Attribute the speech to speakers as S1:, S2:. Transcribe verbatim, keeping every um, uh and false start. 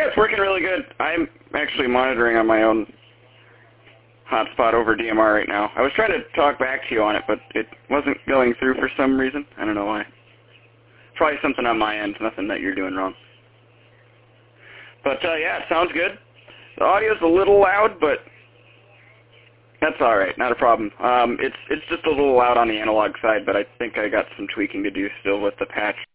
S1: yeah, it's working really good. I'm actually monitoring on my own hotspot over D M R right now. I was trying to talk back to you on it, but it wasn't going through for some reason. I don't know why. Probably something on my end, nothing that you're doing wrong. But, uh, yeah, it sounds good. The audio's a little loud, but that's all right, not a problem. Um, it's, it's just a little loud on the analog side, but I think I got some tweaking to do still with the patch.